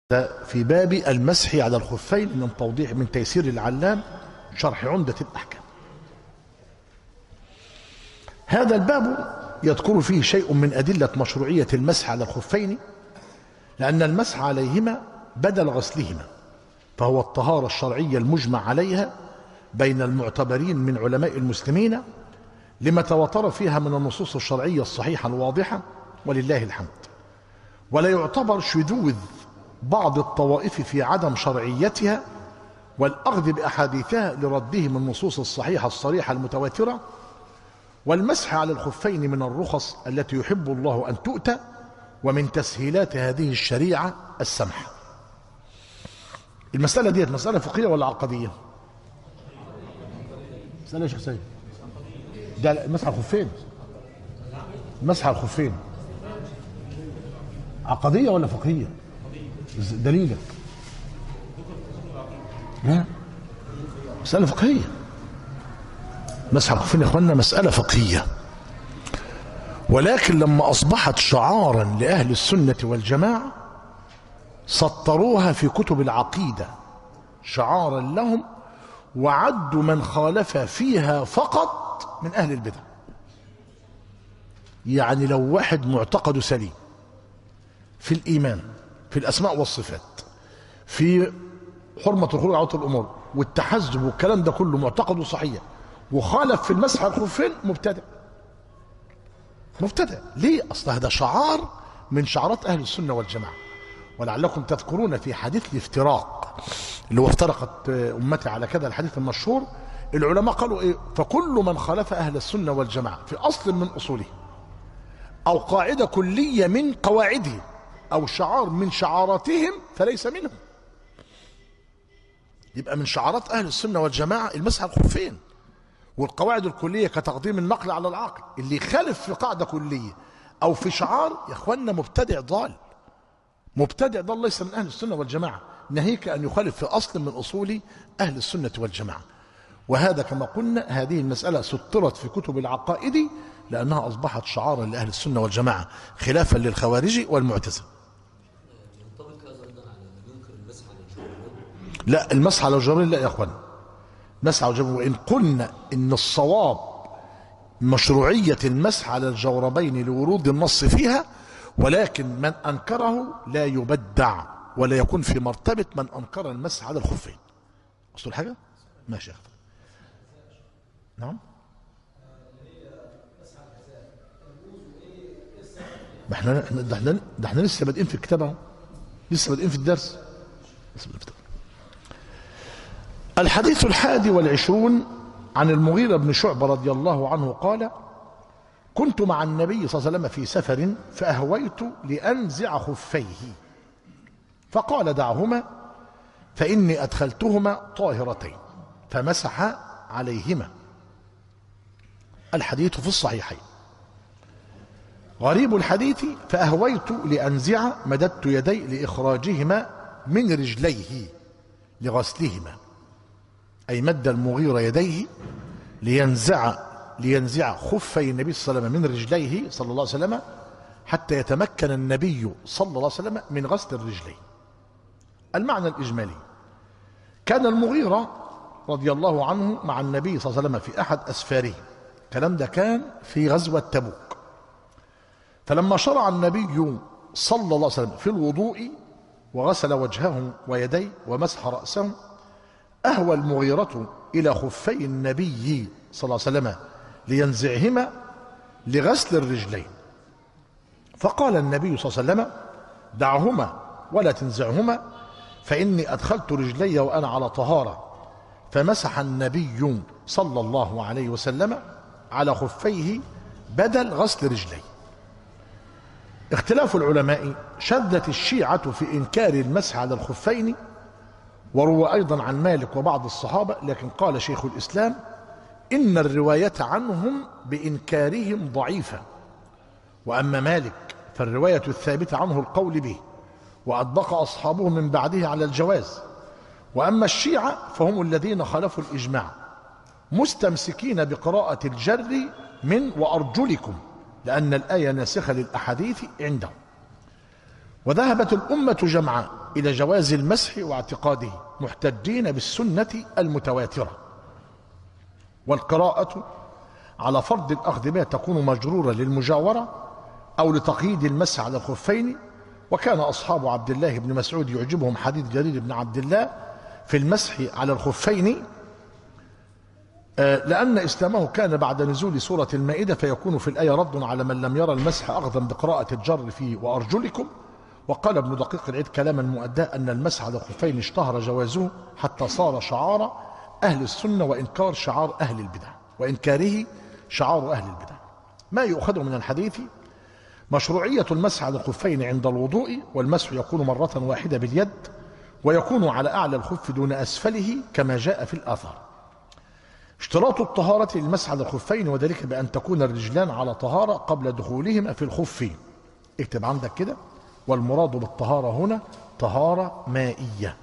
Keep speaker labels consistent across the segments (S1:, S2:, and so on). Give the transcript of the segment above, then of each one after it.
S1: في باب المسح على الخفين من توضيح من تيسير العلام شرح عمدة الأحكام. هذا الباب يذكر فيه شيء من أدلة مشروعية المسح على الخفين، لأن المسح عليهما بدل غسلهما، فهو الطهارة الشرعية المجمع عليها بين المعتبرين من علماء المسلمين لما تواتر فيها من النصوص الشرعية الصحيحة الواضحة، ولله الحمد. ولا يعتبر شذوذ بعض الطوائف في عدم شرعيتها والأخذ بأحاديثها لردهم النصوص الصحيحة الصريحة المتواترة. والمسح على الخفين من الرخص التي يحب الله أن تؤتى، ومن تسهيلات هذه الشريعة السمح. المسألة دي مسألة فقهية ولا عقدية؟ مسألة يا شيخ سيد، ده المسح على الخفين، المسح على الخفين عقدية ولا فقهية؟ دليلك؟ لا، مسألة فقهية. مسح على الخفين يا اخوانا مسألة فقهية، ولكن لما أصبحت شعارا لأهل السنة والجماعة سطروها في كتب العقيدة شعارا لهم، وعدوا من خالف فيها فقط من أهل البدع. يعني لو واحد معتقده سليم في الإيمان، في الأسماء والصفات، في حرمة الخروج على وطن الأمور والتحزب والكلام ده كله معتقده صحيح، وخالف في المسح على الخفين، مبتدع. مبتدع ليه؟ أصل هذا شعار من شعارات أهل السنة والجماعة. ولعلكم تذكرون في حديث الافتراق اللي هو افترقت أمتي على كذا، الحديث المشهور، العلماء قالوا إيه؟ فكل من خالف أهل السنة والجماعة في أصل من أصوله، أو قاعدة كلية من قواعدهم، أو شعار من شعاراتهم، فليس منهم. يبقى من شعارات أهل السنة والجماعة المسح على الخفين، والقواعد الكلية كتقديم النقل على العقل. اللي يخالف في قاعدة كلية أو في شعار يا إخواننا مبتدع ضال. مبتدع ضال ليس من أهل السنة والجماعة، ناهيك أن يخالف في أصل من أصول أهل السنة والجماعة. وهذا كما قلنا هذه المسألة سطرت في كتب العقائد لأنها أصبحت شعارا لأهل السنة والجماعة خلافا للخوارج والمعتزلة. لا، المسح على الجورين لا يا اخوان، مسح على الجورين. وان قلنا ان الصواب مشروعية المسح على الجوربين لورود النص فيها، ولكن من انكره لا يبدع ولا يكون في مرتبة من انكر المسح على الخفين. اصل حاجة ماشي يا اخوان. نعم، ده احنا لسه بادئين في الكتاب اهو، لسه بادئين في الدرس. الحديث 21 عن المغيرة بن شعبة رضي الله عنه قال: كنت مع النبي صلى الله عليه وسلم في سفر فأهويت لأنزع خفيه، فقال: دعهما فإني أدخلتهما طاهرتين، فمسح عليهما. الحديث في الصحيحين. غريب الحديث: فأهويت لأنزع، مددت يدي لإخراجهما من رجليه لغسلهما، أي مد المغيرة يديه لينزع خفي النبي صلى الله عليه وسلم من رجليه صلى الله عليه وسلم، حتى يتمكن النبي صلى الله عليه وسلم من غسل الرجلين. المعنى الإجمالي: كان المغيرة رضي الله عنه مع النبي صلى الله عليه وسلم في أحد أسفاره، الكلام ده كان في غزوة تبوك. فلما شرع النبي صلى الله عليه وسلم في الوضوء وغسل وجهه ويديه ومسح رأسه، أهوى المغيرة إلى خفي النبي صلى الله عليه وسلم لينزعهما لغسل الرجلين، فقال النبي صلى الله عليه وسلم: دعهما ولا تنزعهما، فإني أدخلت رجلي وأنا على طهارة. فمسح النبي صلى الله عليه وسلم على خفيه بدل غسل رجليه. اختلاف العلماء: شذت الشيعة في إنكار المسح على الخفين، وروى أيضا عن مالك وبعض الصحابة، لكن قال شيخ الإسلام: إن الرواية عنهم بإنكارهم ضعيفة، وأما مالك فالرواية الثابتة عنه القول به، وأطبق أصحابه من بعده على الجواز. وأما الشيعة فهم الذين خالفوا الإجماع، مستمسكين بقراءة الجر من وأرجلكم، لأن الآية ناسخة للأحاديث عندهم. وذهبت الأمة جمعاء إلى جواز المسح واعتقاده، محتجين بالسنة المتواترة. والقراءة على فرض الأخذ بها تكون مجرورة للمجاورة أو لتقييد المسح على الخفين. وكان أصحاب عبد الله بن مسعود يعجبهم حديث جرير بن عبد الله في المسح على الخفين، لأن إسلامه كان بعد نزول سورة المائدة، فيكون في الآية رد على من لم يرى المسح أخذا بقراءة الجر فيه وأرجلكم. وقال ابن دقيق العيد كلاما مؤداه أن المسح على الخفين اشتهر جوازه حتى صار شعار أهل السنة وإنكاره شعار أهل البدع. ما يؤخذ من الحديث مشروعية المسح على الخفين عند الوضوء، والمسح يكون مرة واحدة باليد، ويكون على أعلى الخف دون أسفله كما جاء في الآثار. اشتراط الطهارة للمسح على الخفين، وذلك بأن تكون الرجلان على طهارة قبل دخولهما في الخف. اكتب عندك كده، والمراد بالطهارة هنا طهارة مائية.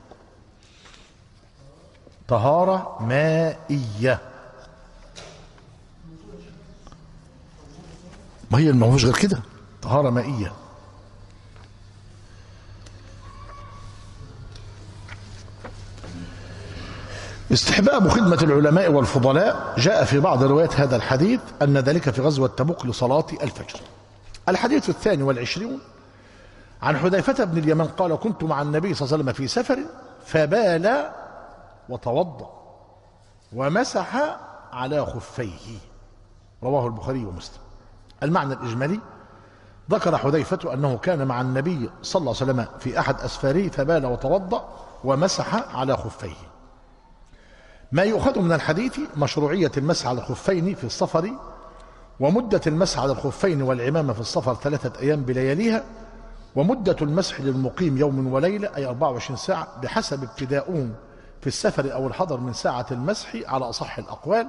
S1: طهارة مائية، ما هي ما فيش غير كده، طهارة مائية. استحباب خدمة العلماء والفضلاء. جاء في بعض روايات هذا الحديث أن ذلك في غزوة تبوك لصلاة الفجر. الحديث 22 عن حذيفة بن اليمان قال: كنت مع النبي صلى الله عليه وسلم في سفر فبال وتوضأ ومسح على خفيه. رواه البخاري ومسلم. المعنى الإجمالي: ذكر حذيفة أنه كان مع النبي صلى الله عليه وسلم في أحد أسفاره فبال وتوضأ ومسح على خفيه. ما يؤخذ من الحديث مشروعية المسح على الخفين في السفر، ومدة المسح على الخفين والعمامة في السفر 3 أيام بلياليها، ومدة المسح للمقيم يوم وليلة أي 24 ساعة بحسب ابتداؤه في السفر أو الحضر من ساعة المسح على أصح الأقوال.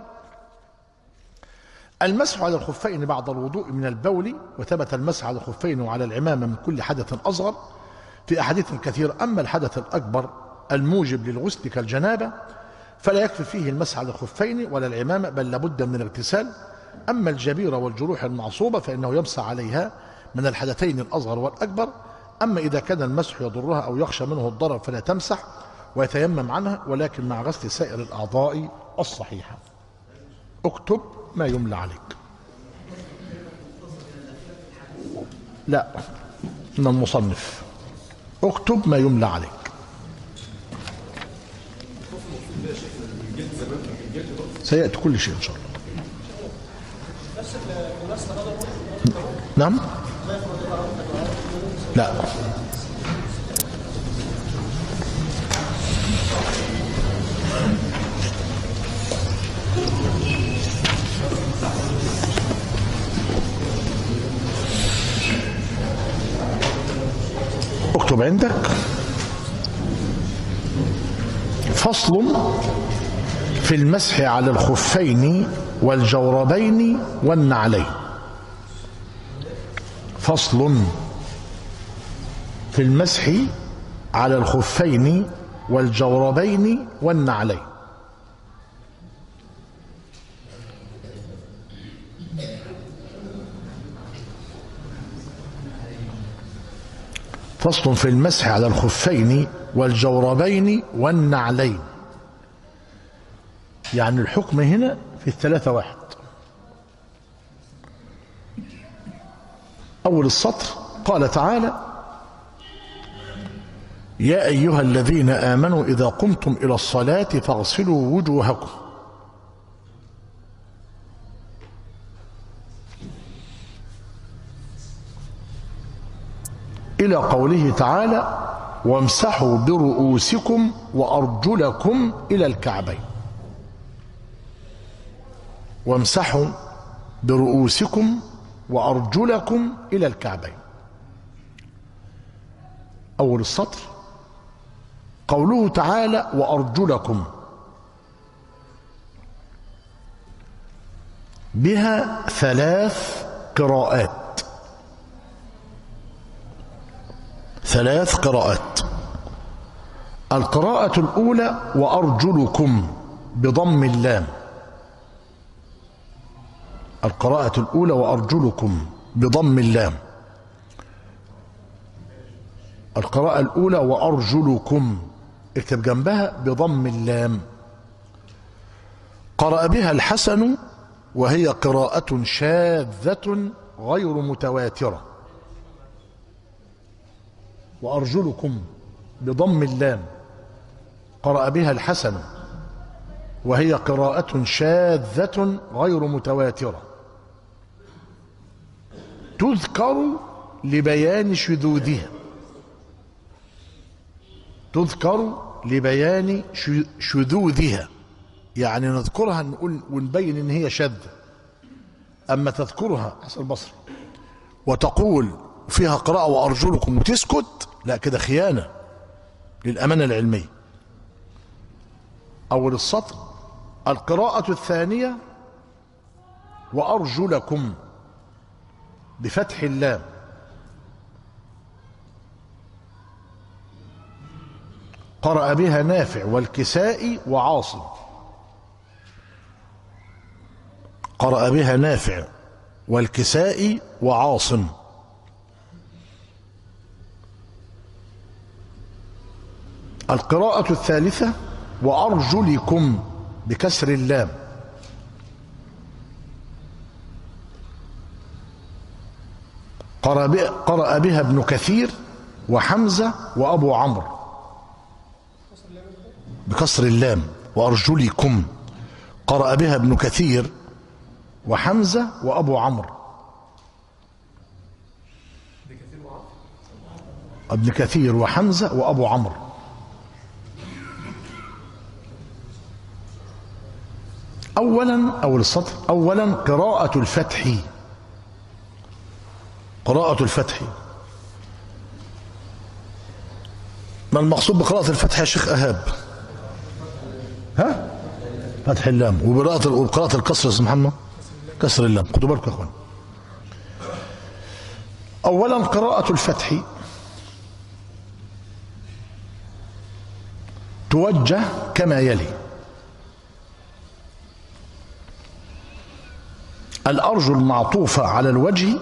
S1: المسح على الخفين بعد الوضوء من البول، وثبت المسح على الخفين وعلى العمامة من كل حدث أصغر في أحاديث كثيرة. أما الحدث الأكبر الموجب للغسل كالجنابة فلا يكفي فيه المسح على الخفين ولا العمامة، بل لابد من الاغتسال. أما الجبيرة والجروح المعصوبة فإنه يمسح عليها من الحدثين الأصغر والأكبر. أما إذا كان المسح يضرها أو يخشى منه الضرر فلا تمسح ويتيمم عنها، ولكن مع غسل سائر الأعضاء الصحيحة. اكتب ما يملى عليك. لا، من المصنف. اكتب ما يملى عليك. سيأتي كل شيء إن شاء الله. نعم؟ لا. اكتب عندك فصل في المسح على الخفين والجوربين والنعلين. فصل في المسح على الخفين والجوربين والنعلين. فصل في المسح على الخفين والجوربين والنعلين، يعني الحكم هنا في 3 واحد. أول السطر قال تعالى: يا أيها الذين آمنوا إذا قمتم إلى الصلاة فاغسلوا وجوهكم. إلى قوله تعالى: وامسحوا برؤوسكم وأرجلكم إلى الكعبين. وامسحوا برؤوسكم وأرجلكم إلى الكعبين. أول السطر قوله تعالى: وأرجلكم، بها 3 قراءات. 3 قراءات. القراءة الأولى: وأرجلكم بضم اللام. القراءة الأولى: وأرجلكم بضم اللام. القراءة الأولى وأرجلكم، اكتب جنبها بضم اللام. قرأ بها الحسن وهي قراءة شاذة غير متواترة. وأرجلكم بضم اللام، قرأ بها الحسن وهي قراءة شاذة غير متواترة، تذكر لبيان شذوذها. تذكر لبيان شذوذها، يعني نذكرها نقول ونبين ان هي شاذة. اما تذكرها حسن البصري وتقول فيها قراءة وأرجلكم وتسكت، لا كده خيانة للأمانة العلمية. أول السطر القراءة الثانية وأرجلكم بفتح اللام، قرأ بها نافع والكسائي وعاصم. قرأ بها نافع والكسائي وعاصم. القراءة الثالثة وأرجلكم بكسر اللام، قرأ بها ابن كثير وحمزة وأبو عمرو بكسر اللام. وأرجلكم قرأ بها ابن كثير وحمزة وأبو عمرو. ابن كثير وحمزة وأبو عمرو. أول السطر أولا قراءة الفتح. قراءة الفتح، ما المقصود بقراءة الفتح يا شيخ أهاب؟ ها؟ فتح اللام. وقراءة الكسر يا محمد، كسر اللام. خدوا بالكم يا اخوان. أولا قراءة الفتح توجه كما يلي: الأرجل معطوفة على الوجه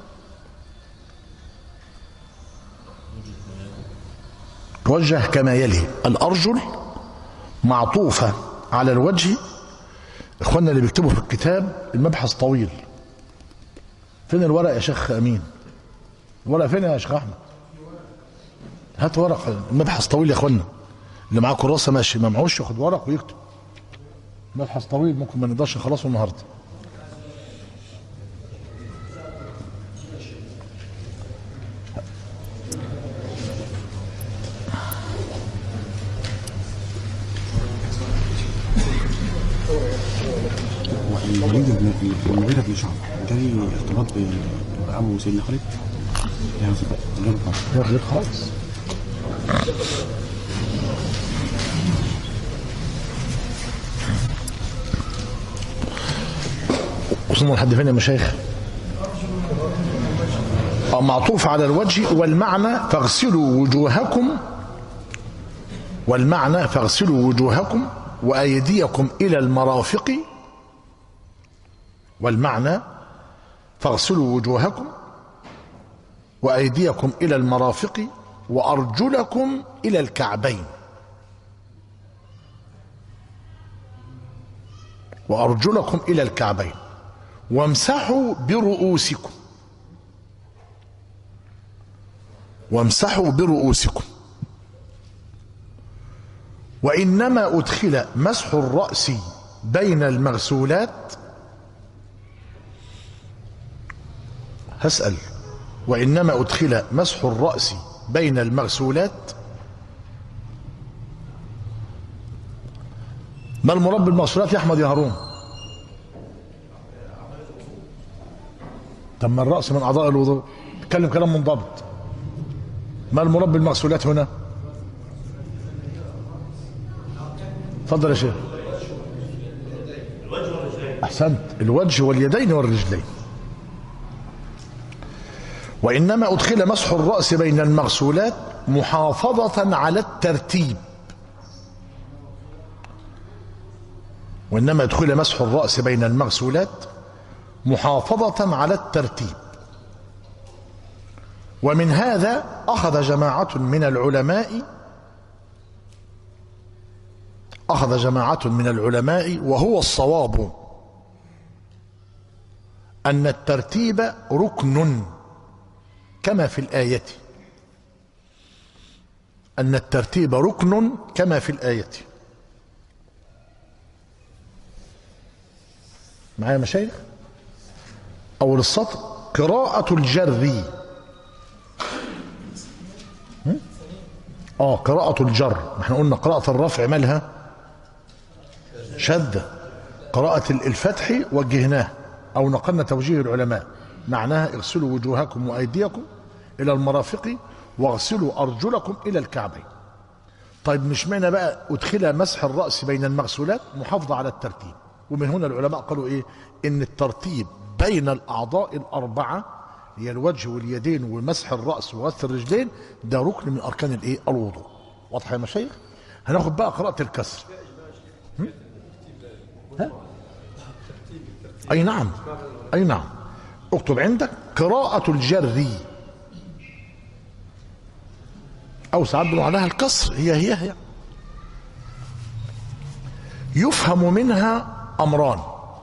S1: توجه كما يلي: الأرجل معطوفة على الوجه. إخواننا اللي بيكتبوا في الكتاب المبحث طويل. فين الورق يا شيخ أمين؟ الورق فين يا شيخ أحمد؟ هات ورق، المبحث طويل يا إخواننا. اللي معاه كراسة ماشي، ما معهوش ياخد ورق ويكتب. مبحث طويل ممكن ما نقدرش نخلصه النهارده.
S2: المغيرة بن شعبة جاي ارتباط بعمه سيدنا خالد؟
S1: غير خالص. وصلنا لحد فين يا مشايخ؟ معطوف على الوجه. والمعنى فاغسلوا وجوهكم، والمعنى فاغسلوا وجوهكم وأيديكم إلى المرافق. والمعنى فاغسلوا وجوهكم وأيديكم إلى المرافق وأرجلكم إلى الكعبين. وأرجلكم إلى الكعبين وامسحوا برؤوسكم. وامسحوا برؤوسكم. وإنما أدخل مسح الرأس بين المغسولات. هسأل: وإنما أدخل مسح الرأس بين المغسولات، ما المراد بالمغسولات يا أحمد يا هارون؟ تم الرأس من أعضاء الوضوء، تكلم كلام منضبط. ما المراد بالمغسولات هنا؟ تفضل يا شيخ. أحسنت، الوجه واليدين والرجلين. وإنما أدخل مسح الرأس بين المغسولات محافظة على الترتيب. وإنما أدخل مسح الرأس بين المغسولات محافظة على الترتيب. ومن هذا أخذ جماعة من العلماء وهو الصواب أن الترتيب ركن كما في الآية. أن الترتيب ركن كما في الآية. معايا مشايخ؟ أول السطر قراءة الجر. قراءة الجر، احنا قلنا قراءة الرفع مالها شدة، قراءة الفتح وجهناه أو نقلنا توجيه العلماء معناها اغسلوا وجوهكم وأيديكم إلى المرافق واغسلوا أرجلكم إلى الكعبين. طيب مش معنى بقى أدخل مسح الرأس بين المغسولات محافظة على الترتيب، ومن هنا العلماء قالوا إيه؟ إن الترتيب بين الأعضاء الأربعة هي الوجه واليدين ومسح الرأس وغسل الرجلين ده ركن من أركان الإيه؟ الوضوء. واضح يا مشايخ؟ هناخد بقى قراءة الكسر. أي نعم، أي نعم. اكتب عندك قراءة الجر أو ساعات بنقول عليها الكسر، هي يفهم منها أمران.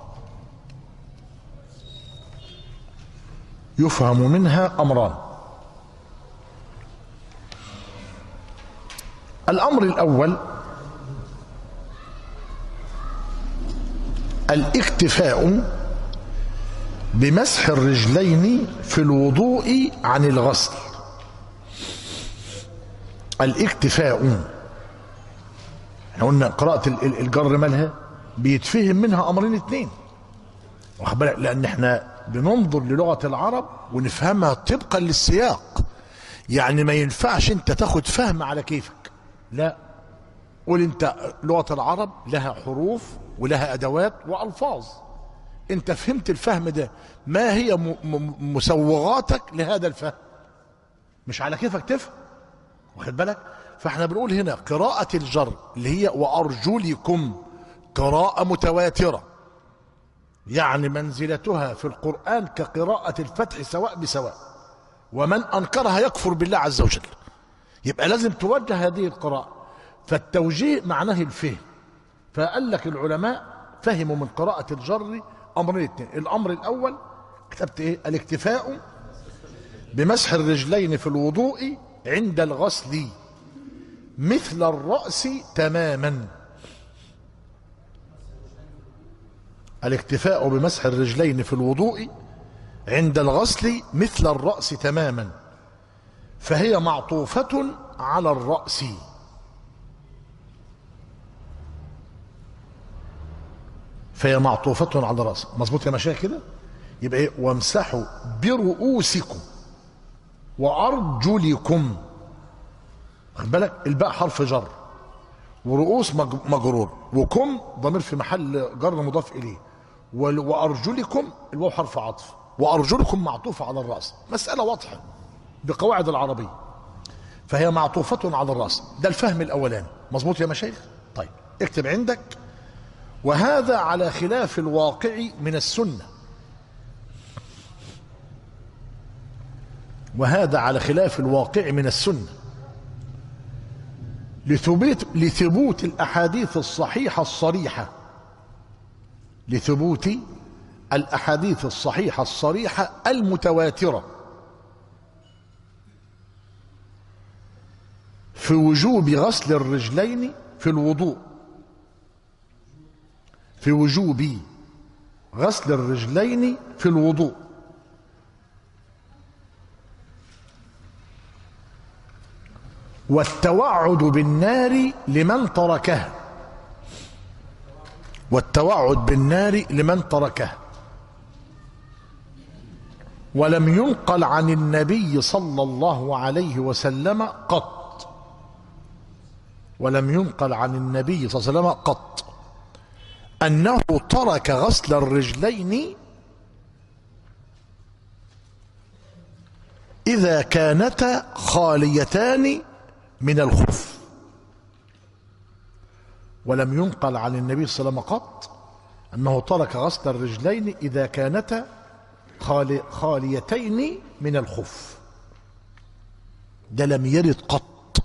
S1: يفهم منها أمران. الأمر الأول الاكتفاء بمسح الرجلين في الوضوء عن الغسل. الاكتفاء، احنا قلنا قراءة الجر مالها بيتفهم منها أمرين اتنين، واخد بالك؟ لأن احنا بننظر للغة العرب ونفهمها طبقا للسياق. يعني ما ينفعش انت تاخد فهم على كيفك، لا، قول انت لغة العرب لها حروف ولها أدوات وألفاظ، انت فهمت الفهم ده، ما هي مسوغاتك لهذا الفهم، مش على كيفك تفهم، واخد بالك؟ فاحنا بنقول هنا قراءة الجر اللي هي وأرجلكم قراءة متواترة، يعني منزلتها في القرآن كقراءة الفتح سواء بسواء، ومن أنكرها يكفر بالله عز وجل. يبقى لازم توجه هذه القراءة، فالتوجيه معناه الفهم. فقال لك العلماء فهموا من قراءة الجر أمرين اتنين. الأمر الأول كتبت إيه؟ الاكتفاء بمسح الرجلين في الوضوء عند الغسل مثل الرأس تماما. الاكتفاء بمسح الرجلين في الوضوء عند الغسل مثل الرأس تماما، فهي معطوفة على الرأس. فهي معطوفة على الرأس. مظبوط يا مشايخ كده؟ يبقى ايه؟ وامسحوا برؤوسكم وأرجلكم. خد بالك الباء حرف جر، ورؤوس مجرور، وكم ضمير في محل جر مضاف إليه، وأرجلكم الواو حرف عطف، وأرجلكم معطوفة على الرأس. مسألة واضحة بقواعد العربية. فهي معطوفة على الرأس، ده الفهم الأولاني. مظبوط يا مشايخ؟ طيب اكتب عندك وهذا على خلاف الواقع من السنة. وهذا على خلاف الواقع من السنة لثبوت الأحاديث الصحيحة الصريحة. لثبوت الأحاديث الصحيحة الصريحة المتواترة في وجوب غسل الرجلين في الوضوء. في وجوب غسل الرجلين في الوضوء. والتوعد بالنار لمن تركها. والتوعد بالنار لمن تركها. ولم ينقل عن النبي صلى الله عليه وسلم قط. ولم ينقل عن النبي صلى الله عليه وسلم قط أنه ترك غسل الرجلين إذا كانتا خاليتان من الخف. ولم ينقل عن النبي صلى الله عليه وسلم قط أنه ترك غسل الرجلين إذا كانتا خاليتين من الخف. ده لم يرد قط.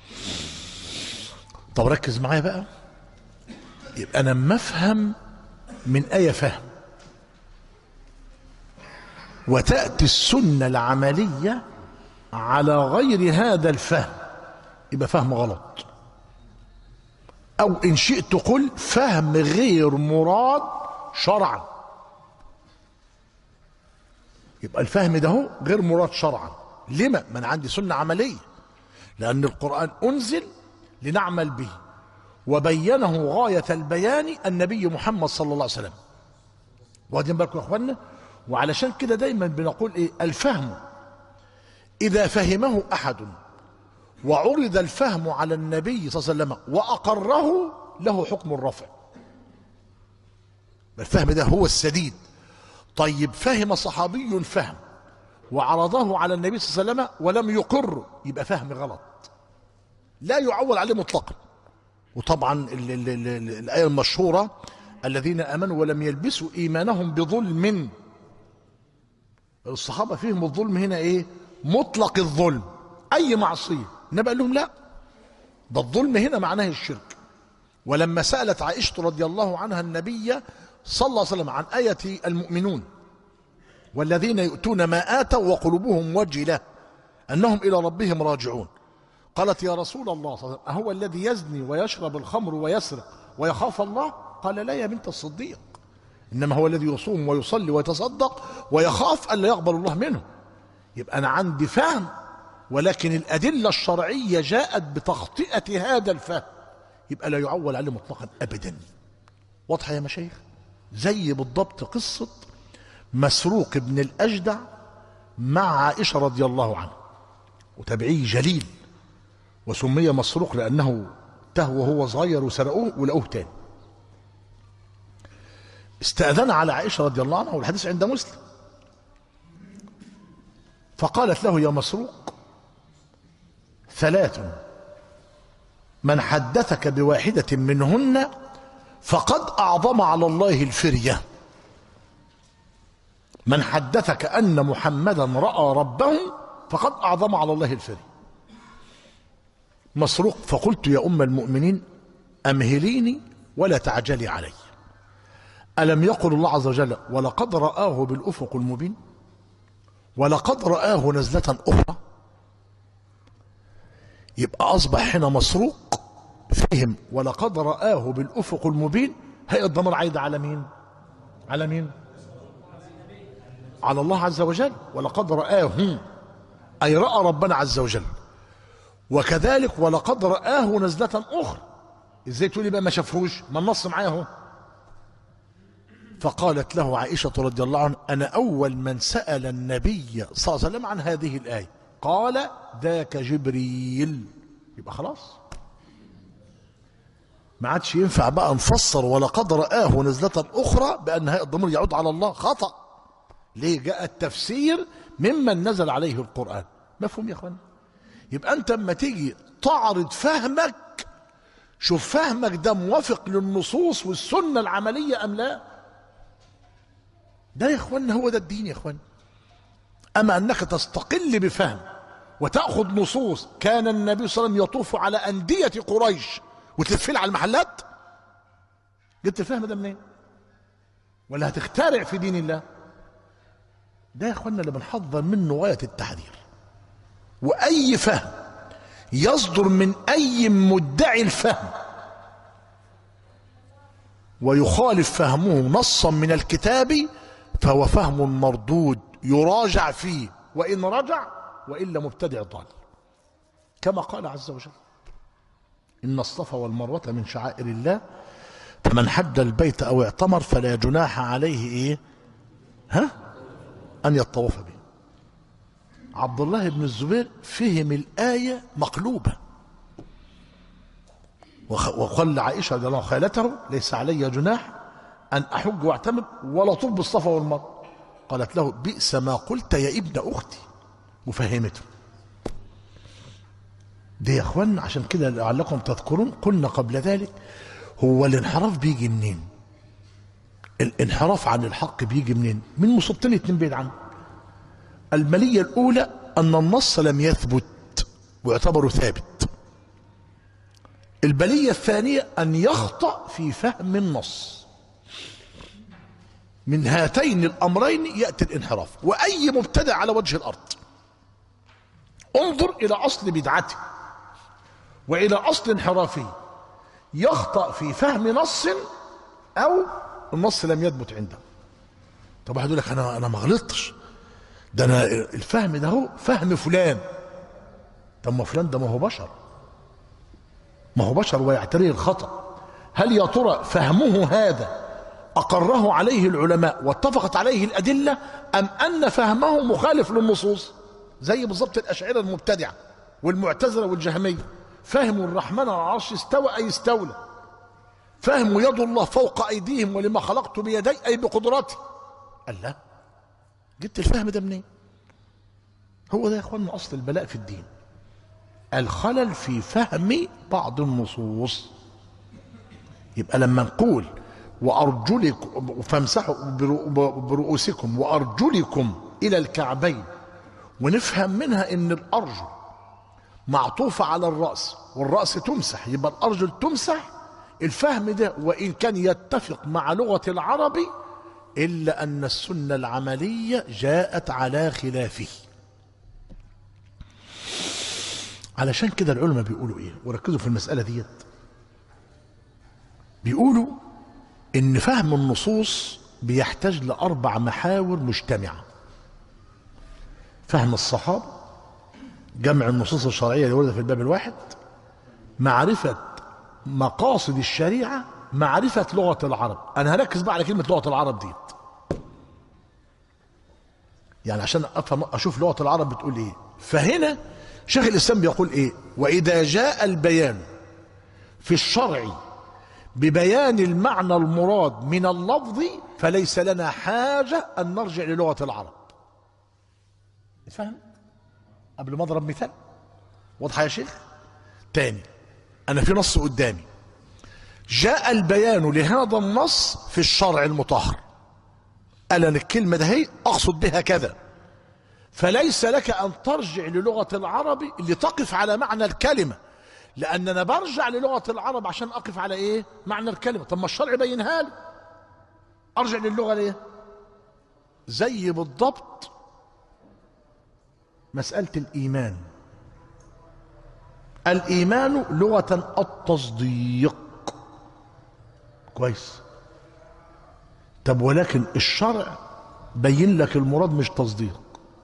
S1: طب ركز معايا بقى. يبقى انا اما افهم من آية فهم وتأتي السنة العملية على غير هذا الفهم، يبقى فهم غلط، او ان شئت قل فهم غير مراد شرعا. يبقى الفهم ده هو غير مراد شرعا. لما؟ ما انا عندي سنة عملية، لان القرآن انزل لنعمل به، وبينه غاية البيان النبي محمد صلى الله عليه وسلم. واخدين بالكم يا اخوانا؟ وعلشان كده دايما بنقول ايه؟ الفهم اذا فهمه احد وعرض الفهم على النبي صلى الله عليه وسلم واقره له حكم الرفع. الفهم ده هو السديد. طيب فهم صحابي فهم وعرضه على النبي صلى الله عليه وسلم ولم يقر، يبقى فهم غلط لا يعول عليه مطلقا. وطبعا الآية المشهورة الذين آمنوا ولم يلبسوا إيمانهم بظلم، الصحابة فيهم الظلم هنا إيه؟ مطلق الظلم، أي معصية. النبي قال لهم لا، ده الظلم هنا معناه الشرك. ولما سألت عائشة رضي الله عنها النبي صلى الله عليه وسلم عن آية المؤمنون والذين يؤتون ما آتوا وقلوبهم وجلة أنهم إلى ربهم راجعون، قالت يا رسول الله صلى الله عليه وسلم أهو الذي يزني ويشرب الخمر ويسرق ويخاف الله؟ قال لا يا بنت الصديق، إنما هو الذي يصوم ويصلي ويتصدق ويخاف ألا يقبل الله منه. يبقى أنا عندي فهم، ولكن الأدلة الشرعية جاءت بتخطئة هذا الفهم، يبقى لا يعول عليه مطلقا أبدا. واضحة يا مشايخ؟ زي بالضبط قصة مسروق بن الأجدع مع عائشة رضي الله عنه، وتابعي جليل، وسمي مسروق لأنه تهوى وهو صغير وسرقوه ولقوه تاني. استأذن على عائشة رضي الله عنها، والحديث عند مسلم، فقالت له يا مسروق ثلاث من حدثك بواحدة منهن فقد أعظم على الله الفرية. من حدثك أن محمدا رأى ربه فقد أعظم على الله الفرية. مسروق فقلت يا أم المؤمنين أمهليني ولا تعجلي علي، ألم يقل الله عز وجل ولقد رآه بالأفق المبين ولقد رآه نزلة أخرى؟ يبقى أصبح هنا مسروق فهم ولقد رآه بالأفق المبين، هي الضمير عايد على مين؟ على مين؟ على الله عز وجل. ولقد رآه أي رأى ربنا عز وجل. وكذلك ولقد رآه نزلة أخرى، ازاي تقولي بقى ما شافوش؟ ما النص معايا اهو. فقالت له عائشة رضي الله عنها أنا أول من سأل النبي صلى الله عليه وسلم عن هذه الآية، قال ذاك جبريل. يبقى خلاص ما عادش ينفع بقى نفسر ولقد رآه نزلة أخرى بأن هذا الضمير يعود على الله، خطأ. ليه؟ جاء التفسير ممن نزل عليه القرآن. مفهوم يا اخوان؟ يبقى أنت اما تيجي تعرض فهمك، شوف فهمك ده موافق للنصوص والسنة العملية أم لا. ده يا اخوان هو ده الدين يا اخوان. أما أنك تستقل بفهم وتأخذ نصوص كان النبي صلى الله عليه وسلم يطوف على أندية قريش وتلفل على المحلات، جبت الفهم ده منين؟ ولا هتخترع في دين الله؟ ده يا اخوانا اللي بنحذر منه غاية التحذير. وأي فهم يصدر من أي مدعي الفهم ويخالف فهمه نصا من الكتاب فهو فهم مردود يراجع فيه، وإن رجع وإلا مبتدع ضال، كما قال عز وجل إن الصفا والمروة من شعائر الله فمن حج البيت أو اعتمر فلا جناح عليه إيه؟ أن يطوف به. عبد الله بن الزبير فهم الآية مقلوبة، وقال لعائشة رضي الله عنها خالته ليس علي جناح أن أحج واعتمر ولا طوف بالصفا والمروة. قالت له بئس ما قلت يا ابن أختي، وفهمته. دي يا اخوان عشان كده لعلكم تذكرون قلنا قبل ذلك هو الانحراف بيجي منين؟ الانحراف عن الحق بيجي منين؟ من مصيبتين اتنين بعيد عنه. المالية الأولى أن النص لم يثبت ويعتبر ثابت. البلية الثانية أن يخطأ في فهم النص. من هاتين الأمرين يأتي الانحراف. وأي مبتدع على وجه الأرض انظر إلى أصل بدعته وإلى أصل انحرافه، يخطأ في فهم نص أو النص لم يثبت عنده. طب واحد يقول لك أنا ما غلطتش، ده أنا الفهم ده هو فهم فلان. طب ما فلان ده ما هو بشر، ما هو بشر ويعتريه الخطأ. هل يا ترى فهمه هذا أقره عليه العلماء واتفقت عليه الأدلة، أم أن فهمه مخالف للنصوص؟ زي بالضبط الأشاعرة المبتدعة والمعتزلة والجهمية، فهموا الرحمن على العرش استوى أي استولى، فهموا يد الله فوق أيديهم ولما خلقت بيدي أي بقدرتي. قال لا، جبت الفهم ده منين؟ هو ده يا اخوانا أصل البلاء في الدين، الخلل في فهم بعض النصوص. يبقى لما نقول وأرجلكم فامسحوا برؤوسكم وأرجلكم إلى الكعبين، ونفهم منها إن الأرجل معطوفة على الرأس والرأس تمسح، يبقى الأرجل تمسح. الفهم ده وإن كان يتفق مع لغة العرب إلا أن السنة العملية جاءت على خلافه. علشان كده العلماء بيقولوا إيه، وركزوا في المسألة ديت، بيقولوا إن فهم النصوص بيحتاج لأربع محاور مجتمعة: فهم الصحابة، جمع النصوص الشرعية اللي وردت في الباب الواحد، معرفة مقاصد الشريعة، معرفة لغة العرب. أنا هركز بقى على كلمة لغة العرب دي، يعني عشان أفهم أشوف لغة العرب بتقول إيه. فهنا شيخ الإسلام بيقول إيه: وإذا جاء البيان في الشرع ببيان المعنى المراد من اللفظ فليس لنا حاجة أن نرجع للغة العرب. فهم؟ قبل ما أضرب مثال واضحة يا شيخ؟ تاني، أنا في نص قدامي، جاء البيان لهذا النص في الشرع المطهر، أنا الكلمة ده هي أقصد بها كذا، فليس لك أن ترجع للغة العرب لتقف على معنى الكلمة، لأن أنا برجع للغة العرب عشان أقف على إيه؟ معنى الكلمة. طب ما الشرع بينها لي، أرجع للغة ليه؟ زي بالضبط مسألة الإيمان. الإيمان لغة التصديق، كويس. طب ولكن الشرع بين لك المراد مش تصديق،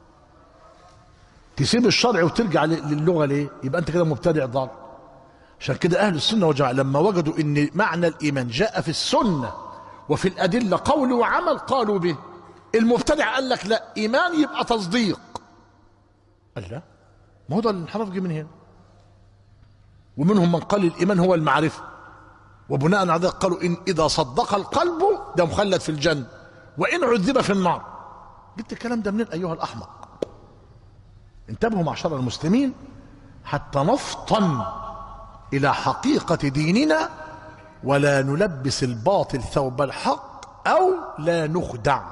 S1: تسيب الشرع وترجع للغة ليه؟ يبقى أنت كده مبتدع ضال. عشان كده أهل السنة والجماعة لما وجدوا إن معنى الإيمان جاء في السنة وفي الأدلة قول وعمل قالوا به. المبتدع قال لك لا، إيمان يبقى تصديق. قال لا، ما هو ده الانحراف جه من هنا. ومنهم من قال الإيمان هو المعرفة، وبناء على ذلك قالوا إن إذا صدق القلب ده مخلد في الجنة وإن عذب في النار. جبت الكلام ده منين أيها الأحمق؟ انتبهوا معشر المسلمين حتى نفطن إلى حقيقة ديننا، ولا نلبس الباطل ثوب الحق أو لا نخدع.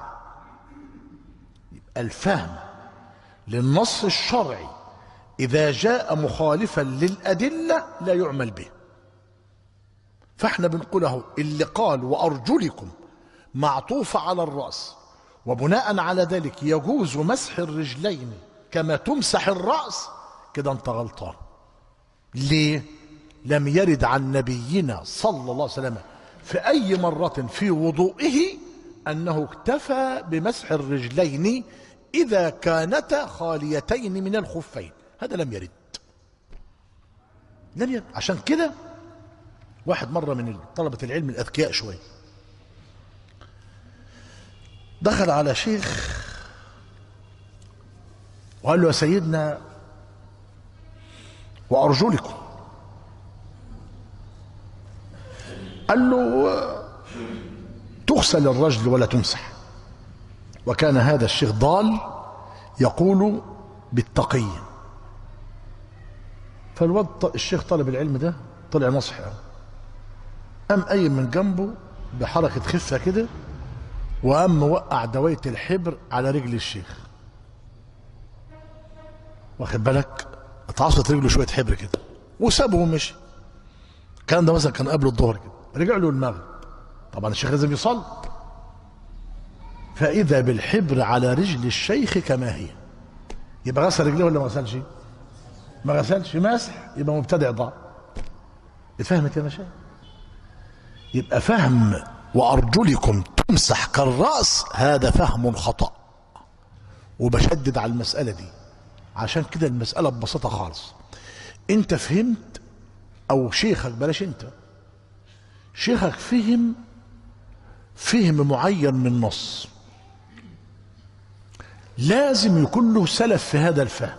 S1: الفهم للنص الشرعي إذا جاء مخالفا للأدلة لا يعمل به. فاحنا بنقوله اللي قال وأرجلكم معطوفة على الرأس، وبناء على ذلك يجوز مسح الرجلين كما تمسح الرأس، كده انت غلطان. ليه؟ لم يرد عن نبينا صلى الله عليه وسلم في أي مرة في وضوئه أنه اكتفى بمسح الرجلين إذا كانتا خاليتين من الخفين. هذا لم يرد، لم يرد. عشان كده واحد مرة من طلبة العلم الأذكياء شوي دخل على شيخ وقال له: يا سيدنا وأرجلكم. قال له: تغسل الرجل ولا تمسح. وكان هذا الشيخ ضال يقول بالتقية. فالواد الشيخ طالب العلم ده طلع نصح، قام قايم من جنبه بحركة خفة كده وقام موقع دوية الحبر على رجل الشيخ، واخد بالك؟ اتعصت رجله شويه حبر كده وسابه ومشي. الكلام ده مثلا كان قبل الظهر كده، رجع له المغرب، طبعا الشيخ لازم يصلي، فاذا بالحبر على رجل الشيخ كما هي. يبقى غسل رجليه ولا ما غسلش؟ ما غسلش، مسح، يبقى مبتدئ ضاع. اتفهمت يا مشايخ؟ يبقى فهم وارجلكم تمسح كالراس هذا فهم خطأ، وبشدد على المسألة دي عشان كده المسألة ببساطة خالص. انت فهمت او شيخك، بلاش انت، شيخك فهم معين من النص، لازم يكون له سلف في هذا الفهم،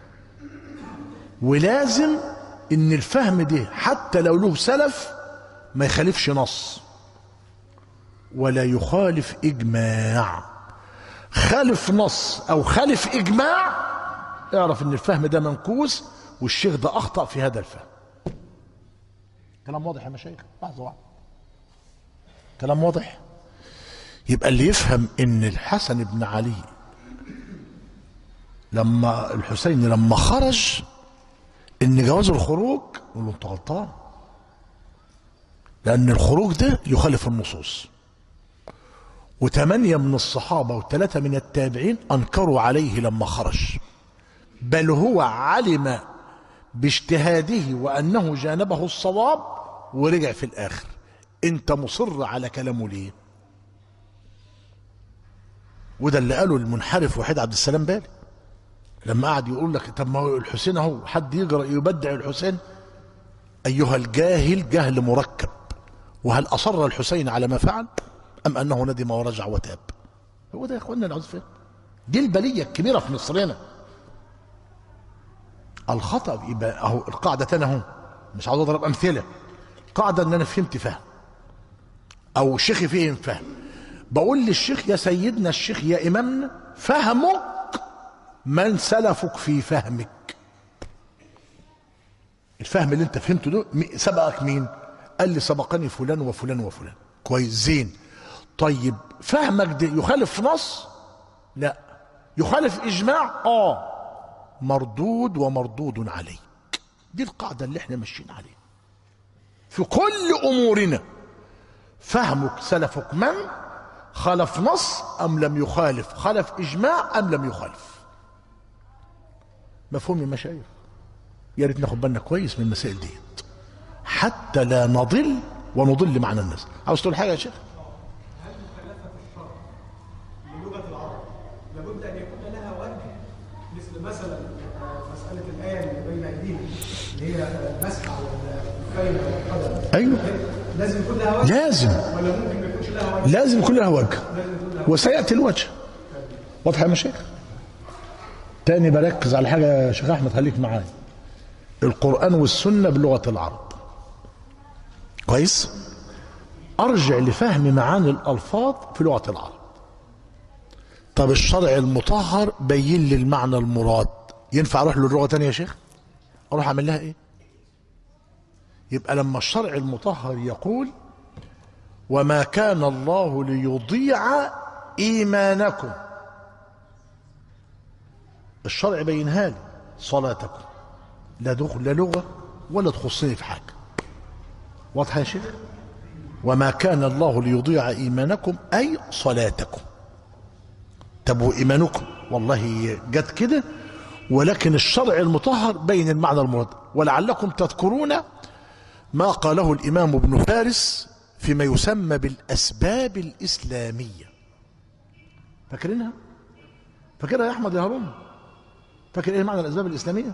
S1: ولازم ان الفهم ده حتى لو له سلف ما يخالفش نص ولا يخالف اجماع. خالف نص او خالف اجماع اعرف ان الفهم ده منكوس والشيخ ده اخطأ في هذا الفهم. كلام واضح يا مشايخ؟ لحظة واحدة، كلام واضح. يبقى اللي يفهم ان الحسن بن علي لما الحسين لما خرج ان جواز الخروج، يقول له انت غلطان، لان الخروج ده يخالف النصوص. وثمانية من الصحابة وثلاثة من التابعين انكروا عليه لما خرج، بل هو علم باجتهاده وانه جانبه الصواب ورجع في الاخر. انت مصر على كلامه ليه؟ وده اللي قاله المنحرف وحيد عبد السلام بالي لما قعد يقول لك طب ما هو الحسين اهو، حد يقرا يبدع الحسين؟ ايها الجاهل، جهل مركب. وهل اصر الحسين على ما فعل ام انه ندم ورجع وتاب؟ هو ده يا اخوانا العذر فين؟ دي البليه الكبيره في مصرنا. الخطا يبقى اهو القاعده تاني اهو، مش عاوز اضرب امثله، قاعده ان انا فهمت فهم او شيخي فهم فهم، بقول للشيخ يا سيدنا الشيخ يا امامنا فهمك من سلفك في فهمك. الفهم اللي انت فهمته ده سبقك مين؟ قال لي سبقني فلان وفلان وفلان. كويس، زين. طيب فهمك ده يخالف نص؟ لا. يخالف اجماع؟ مردود ومردود عليك. دي القاعده اللي احنا ماشيين عليها في كل امورنا. فهمك سلفك من خالف نص ام لم يخالف، خالف اجماع ام لم يخالف. مفهوم يا مشايخ؟ يا ريت ناخد بالنا كويس من المسائل دي حتى لا نضل ونضل معنى الناس. عاوز تقول حاجه يا شيخ؟
S3: هل مخالفه الشرع للغه العرب لابد ان يكون لها وجه، مثل مثلا مساله الايه اللي بين ايدينا اللي هي المسح على الخيل والقدم؟
S1: ايوه
S3: لازم يكون لها وجه؟
S1: لازم.
S3: ولا ممكن ما يكونش لها وجه؟
S1: لازم يكون لها وجه، وسياتي الوجه. واضح يا مشايخ؟ تاني بركز على حاجه يا شيخ احمد، خليك معايا. القرآن والسنة بلغة العرب، كويس؟ أرجع لفهم معاني الألفاظ في لغة العرب. طب الشرع المطهر بين لي المعنى المراد، ينفع أروح له لغة تانية يا شيخ؟ أروح أعمل لها إيه؟ يبقى لما الشرع المطهر يقول وما كان الله ليضيع إيمانكم، الشرع بينها لي صلاتكم، لا دخل لا لغة ولا تخصني في حاجة. واضح يا شيخ؟ وما كان الله ليضيع إيمانكم أي صلاتكم. طب وإيمانكم والله جت كده، ولكن الشرع المطهر بين المعنى المراد. ولعلكم تذكرون ما قاله الإمام ابن فارس فيما يسمى بالأسباب الإسلامية. فاكرينها؟ فاكرها يا أحمد يا هارون؟ فاكر إيه معنى الأسباب الإسلامية؟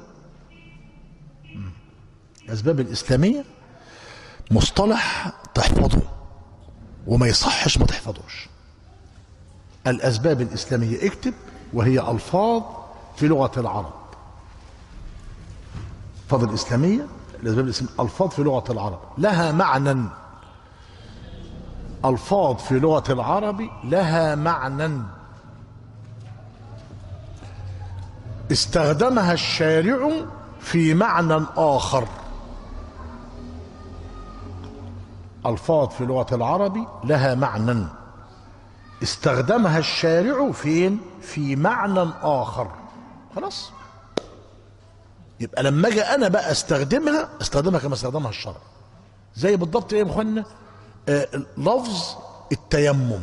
S1: الأسباب الإسلامية مصطلح تحفظه وما يصحش ما تحفظوش. الأسباب الإسلامية اكتب، وهي ألفاظ في لغة العرب. الألفاظ الإسلامية، الأسباب الإسلامية ألفاظ في لغة العرب لها معنى. ألفاظ في لغة العرب لها معنى استخدمها الشارع في معنى آخر. ألفاظ في لغة العرب لها معنى استخدمها الشارع فين؟ في معنى آخر. خلاص؟ يبقى لما اجي انا بقى استخدمها كما استخدمها الشرع. زي بالضبط ايه يا اخوانا؟ لفظ التيمم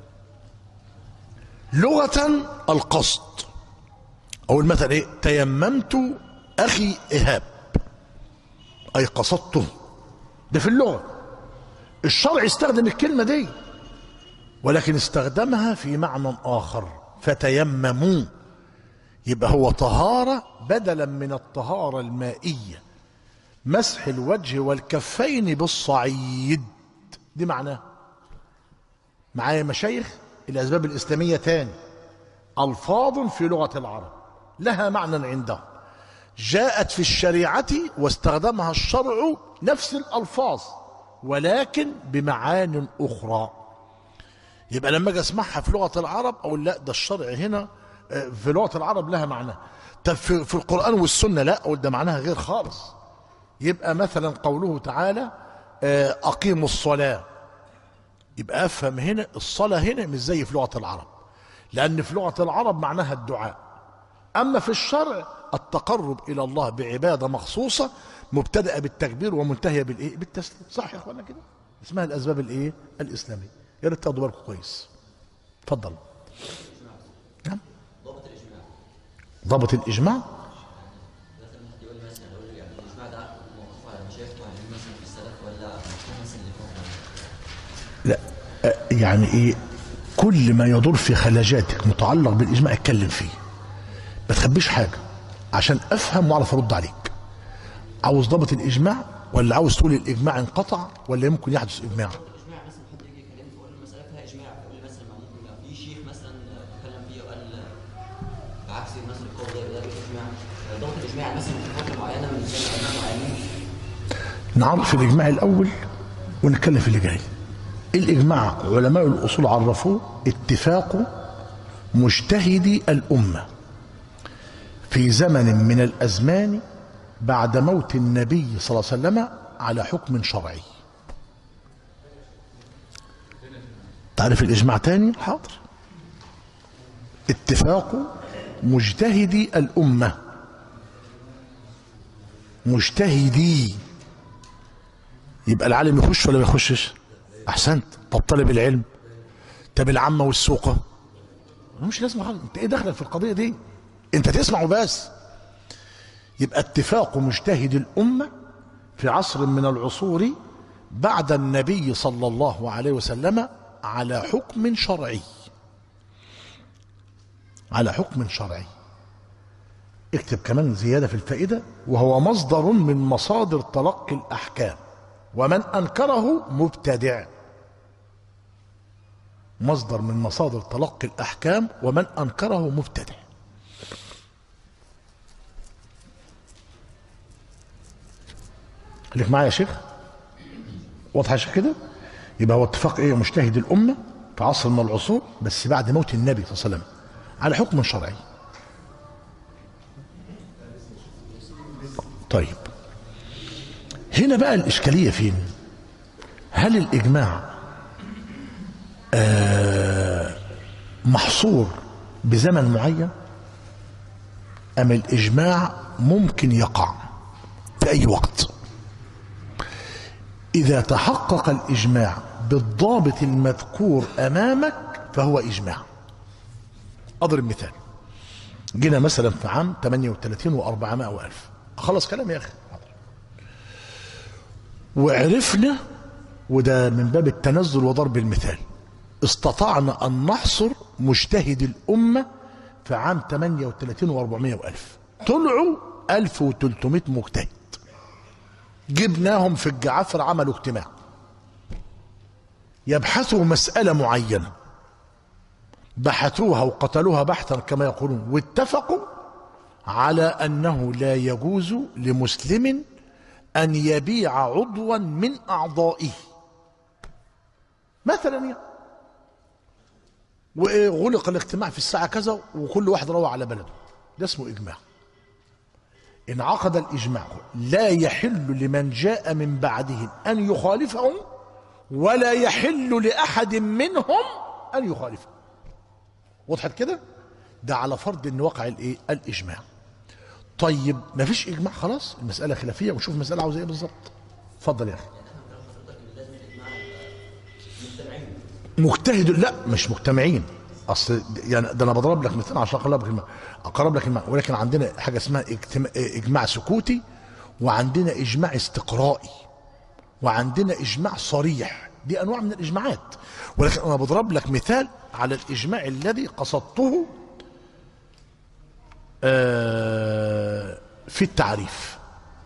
S1: لغة القصد. او المثل ايه؟ تيممت اخي ايهاب، اي قصدته. ده في اللغة. الشرع استخدم الكلمة دي ولكن استخدمها في معنى اخر، فتيمموا. يبقى هو طهارة بدلا من الطهارة المائية، مسح الوجه والكفين بالصعيد. دي معناه. معايا مشايخ؟ الأسباب الإسلامية تاني ألفاظ في لغة العرب لها معنى عندهم، جاءت في الشريعة واستخدمها الشرع نفس الألفاظ ولكن بمعان أخرى. يبقى لما أجي أسمعها في لغة العرب أقول لا، ده الشرع هنا في لغة العرب لها معنى. طب في القرآن والسنة لا، أقول ده معناها غير خالص. يبقى مثلا قوله تعالى أقيموا الصلاة، يبقى أفهم هنا الصلاة هنا مش زي في لغة العرب، لأن في لغة العرب معناها الدعاء. أما في الشرع التقرب إلى الله بعبادة مخصوصة مبتدأة بالتكبير ومنتهية بالإيه؟ بالتسليم. صح يا أخوانا كده؟ اسمها الأسباب الإيه؟ الإسلامية. يا ريت تاخدوا بالكم كويس. اتفضل. نعم. ضابط الإجماع. لا يعني ايه؟ كل ما يدور في خلاجاتك متعلق بالاجماع اتكلم فيه، ما تخبيش حاجه عشان افهم واعرف ارد عليك. عاوز ضابط الاجماع ولا عاوز تقول الاجماع انقطع ولا يمكن يحدث اجماع؟
S4: الاجماع مثلا حد يجي يكلمني يقول له المساله فيها اجماع، فيقول لي مثلا ما ممكن يبقى في شيخ مثلا تكلم فيه وقال بعكس مثلا القول ده اجماع. ضابط الاجماع مثلا في فتره معينه من زمن معينين.
S1: نعرف الاجماع الاول ونتكلم في اللي جاي. الإجماع علماء الأصول عرفوه اتفاق مجتهدي الأمة في زمن من الأزمان بعد موت النبي صلى الله عليه وسلم على حكم شرعي. تعرف الإجماع تاني؟ حاضر. اتفاق مجتهدي الأمة، مجتهدي، يبقى العالم يخش ولا ما يخشش؟ احسنت. طب طالب العلم؟ طب العامه والسوقه؟ مش لازم حاجه. انت ايه دخلك في القضيه دي؟ انت تسمعه بس. يبقى اتفاق مجتهد الامه في عصر من العصور بعد النبي صلى الله عليه وسلم على حكم شرعي. على حكم شرعي. اكتب كمان زياده في الفائده، وهو مصدر من مصادر تلقي الاحكام، ومن انكره مبتدع. مصدر من مصادر تلقي الأحكام ومن أنكره مبتدع. خليك معايا يا شيخ. واضح يا شيخ كده؟ يبقى هو اتفاق ايه؟ مجتهد الأمة في عصر من العصور بس بعد موت النبي صلى الله عليه وسلم على حكم شرعي. طيب هنا بقى الإشكالية فين؟ هل الإجماع محصور بزمن معين أم الإجماع ممكن يقع في أي وقت؟ إذا تحقق الإجماع بالضابط المذكور أمامك فهو إجماع. أضرب مثال. جينا مثلا في عام 38 و400 وألف. أخلص كلام يا أخي. وعرفنا، وده من باب التنزل وضرب المثال، استطعنا أن نحصر مجتهد الأمة في عام 38 و400 وألف. طلعوا 1300 مجتهد. جبناهم في الجعفر، عملوا اجتماع يبحثوا مسألة معينة، بحثوها وقتلوها بحثا كما يقولون، واتفقوا على أنه لا يجوز لمسلم أن يبيع عضوا من أعضائه مثلا يعني. وغلق الاجتماع في الساعة كذا وكل واحد روى على بلده. ده اسمه إجماع. انعقد الإجماع لا يحل لمن جاء من بعدهم أن يخالفهم ولا يحل لأحد منهم أن يخالفهم. وضحت كده؟ ده على فرض أن وقع الإجماع. طيب ما فيش اجماع، خلاص المساله خلافيه ونشوف المساله عاوزه ايه بالظبط. اتفضل يا اخي. مجتهد؟ لا مش مجتمعين، اصل يعني ده انا بضرب لك مثال عشان اقرب لك المعنى، ولكن عندنا حاجه اسمها اجماع سكوتي، وعندنا اجماع استقرائي، وعندنا اجماع صريح. دي انواع من الاجماعات، ولكن انا بضرب لك مثال على الاجماع الذي قصدته في التعريف.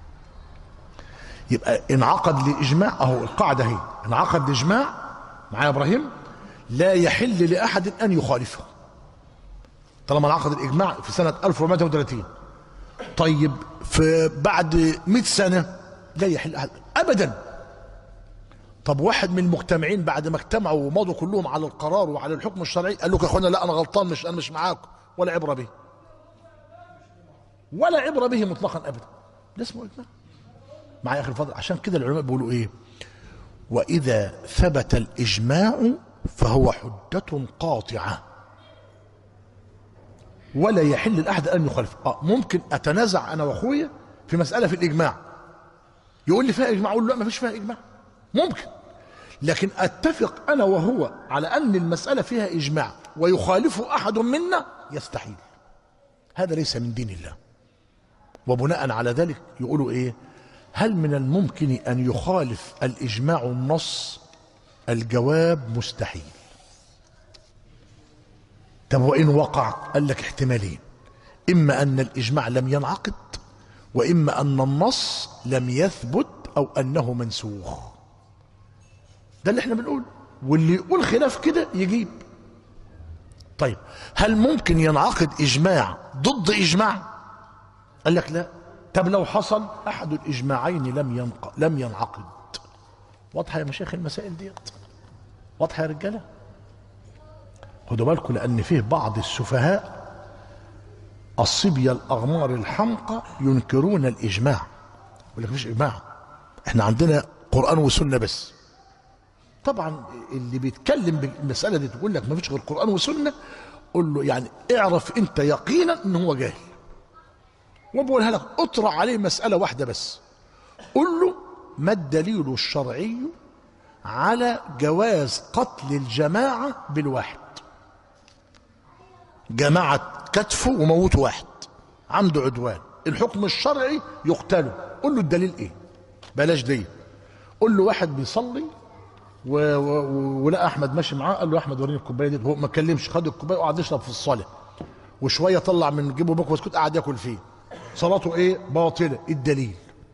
S1: يبقى انعقد لاجماع، اهو القاعده اهي، انعقد لاجماع معايا يا ابراهيم، لا يحل لاحد ان يخالفه طالما انعقد الاجماع في سنه 1430. طيب في بعد 100 سنه لا يحل احد ابدا. طب واحد من المجتمعين بعد ما اجتمعوا ومضوا كلهم على القرار وعلى الحكم الشرعي قال لك يا اخوانا لا انا غلطان، انا مش معاكم، ولا عبره به، ولا عبره به مطلقا ابدا، ده اسمه اجماع. معايا يا اخي الفاضل؟ عشان كده العلماء بيقولوا ايه؟ واذا ثبت الاجماع فهو حجة قاطعة ولا يحل الاحد ان يخالف. ممكن اتنازع انا واخويا في مساله في الاجماع، يقول لي فيها اجماع، اقول له لا ما فيش فيها اجماع، ممكن. لكن اتفق انا وهو على ان المساله فيها اجماع ويخالف احد منا، يستحيل، هذا ليس من دين الله. وبناء على ذلك يقولوا ايه؟ هل من الممكن ان يخالف الاجماع النص؟ الجواب مستحيل. طب وإن وقع؟ قال لك احتمالين، إما أن الإجماع لم ينعقد، وإما أن النص لم يثبت، أو أنه منسوخ. ده اللي احنا بنقول، واللي يقول خلاف كده يجيب. طيب هل ممكن ينعقد إجماع ضد إجماع؟ قال لك لا. طب لو حصل أحد الإجماعين لم ينعقد. واضحة يا مشايخ المسائل ديت؟ واضحة يا رجالة؟ خدوا بالكم، لأن فيه بعض السفهاء الصبية الأغمار الحمقى ينكرون الإجماع، يقول لك مفيش إجماع، احنا عندنا قرآن وسنة بس. طبعا اللي بيتكلم بالمسألة دي تقول لك مفيش غير قرآن وسنة، قول له يعني اعرف انت يقينا ان هو جاهل، وبقولها لك اطرح عليه مسألة واحدة بس، قل له ما الدليل الشرعي على جواز قتل الجماعة بالواحد؟ جماعة كتفه وموتوا واحد عمد عدوان، الحكم الشرعي يقتله، قل له الدليل ايه؟ بلاش دي. قل له واحد بيصلي ولقى احمد ماشي معاه، قال له احمد وريني الكوبايه دي، هو ما اتكلمش، خد الكوبايه وقعد يشرب في الصلاه، وشويه طلع من جيبه باكو بسكوت قعد ياكل فيه، صلاته ايه؟ باطله. الدليل؟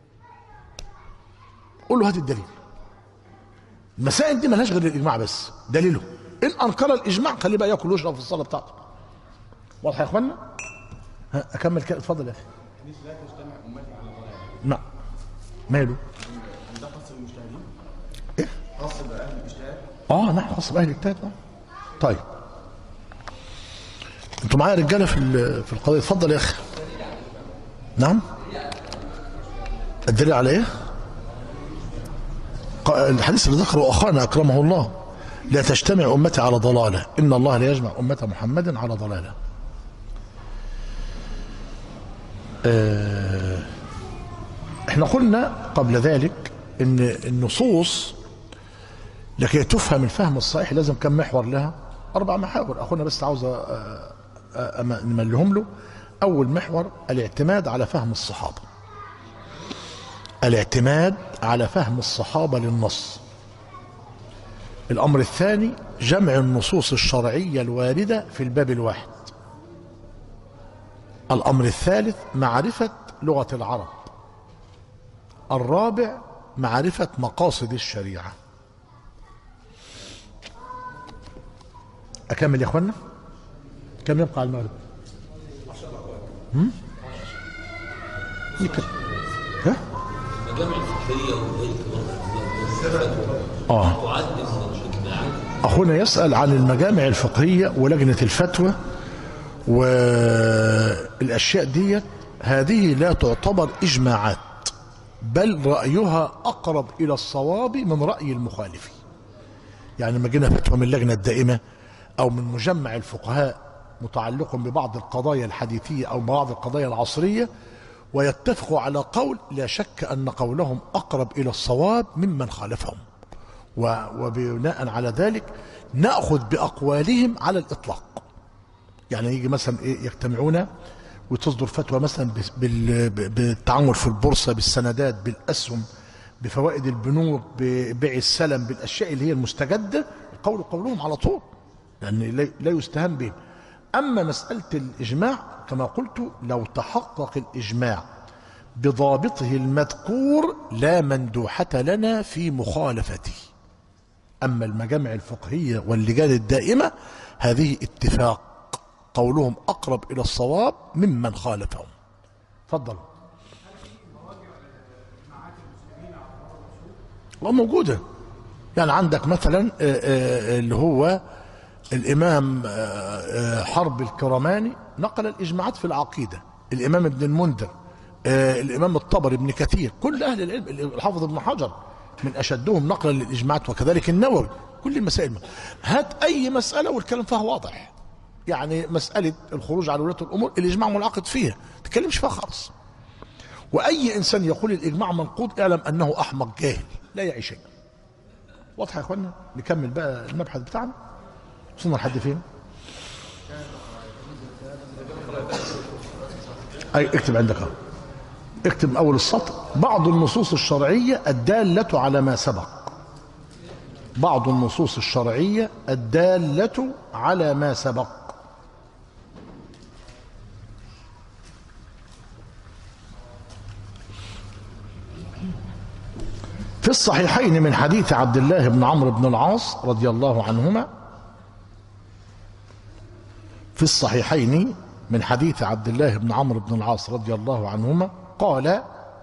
S1: قل له هات الدليل. المسائل دي مالهاش غير الاجماع بس دليله، ان انكر الاجماع خليه بقى ياكل ويشرب في الصلاه بتاعته. واضح يا اخوانا؟ اكمل كده، اتفضل يا اخي.
S2: لا تجتمع امتي على ضلال.
S1: نعم. ماله؟
S2: ده خاص بالمجتهدين؟
S1: ايه؟
S2: خاص باهل الاجتهاد؟
S1: نعم خاص باهل الاجتهاد. طيب انتوا معايا رجاله في القضيه؟ اتفضل يا اخي. نعم. الدليل على ايه؟ الحديث اللي ذكره اخانا اكرمه الله، لا تجتمع امتي على ضلاله، ان الله لا يجمع امه محمد على ضلاله. احنا قلنا قبل ذلك ان النصوص لكي تفهم الفهم الصحيح لازم كم محور لها؟ 4 محاور. اخونا بس عاوز نملهم له. اول محور الاعتماد على فهم الصحابه، الاعتماد على فهم الصحابه للنص. الامر الثاني جمع النصوص الشرعيه الوارده في الباب الواحد. الامر الثالث معرفه لغه العرب. الرابع معرفه مقاصد الشريعه. اكمل يا اخوانا؟ كم يبقى على المغرب؟ ها؟
S5: المجامع الفقهيه
S1: اخونا يسأل عن المجامع الفقهيه ولجنه الفتوى والاشياء ديت، هذه لا تعتبر اجماعات، بل رايها اقرب الى الصواب من راي المخالف. يعني لما جينا فتوى من اللجنه الدائمه او من مجمع الفقهاء متعلق ببعض القضايا الحديثيه او بعض القضايا العصريه، ويتفقوا على قول لا شك أن قولهم أقرب إلى الصواب ممن خالفهم، وبناء على ذلك نأخذ بأقوالهم على الإطلاق. يعني يجي مثلا يجتمعون وتصدر فتوى مثلا بالتعامل في البورصة، بالسندات، بالأسهم، بفوائد البنوك، ببيع السلم، بالأشياء اللي هي المستجدة، قولهم على طول، لأن لا يستهان بهم. أما مسألة الإجماع كما قلت، لو تحقق الإجماع بضابطه المذكور لا مندوحة لنا في مخالفته. أما المجامع الفقهية واللجان الدائمة هذه اتفاق، قولهم أقرب إلى الصواب ممن خالفهم. تفضل. موجودة. يعني عندك مثلا اللي هو الإمام حرب الكرماني نقل الإجماعات في العقيدة، الإمام ابن المنذر، الإمام الطبري، ابن كثير، كل أهل العلم، الحافظ ابن حجر من أشدهم نقلا للإجماعات، وكذلك النووي. كل المسائل، هات أي مسألة والكلام فيها واضح. يعني مسألة الخروج على ولاة الأمور الإجماع منعقد فيها، ما تتكلمش فيها خالص. وأي إنسان يقول الإجماع منقوض اعلم أنه أحمق جاهل لا يعي شيء. واضح يا إخوانا؟ نكمل بقى المبحث بتاعنا. وصلنا لحد فين؟ أي اكتب عندك اهو، اكتب أول السطر: بعض النصوص الشرعية الدالة على ما سبق. بعض النصوص الشرعية الدالة على ما سبق. في الصحيحين من حديث عبد الله بن عمرو بن العاص رضي الله عنهما، في الصحيحين من حديث عبد الله بن عمرو بن العاص رضي الله عنهما قال: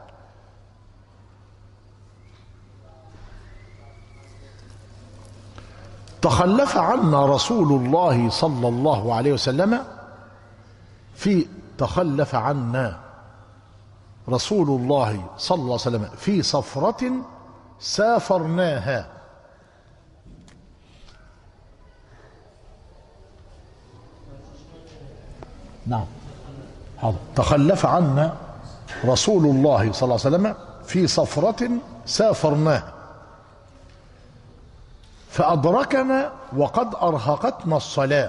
S1: تخلف عنا رسول الله صلى الله عليه وسلم تخلف عنا رسول الله صلى الله عليه وسلم في صفرة سافرناها. نعم حاضر. تخلف عنا رسول الله صلى الله عليه وسلم في صفرة سافرناها فأدركنا وقد أرهقتنا الصلاة.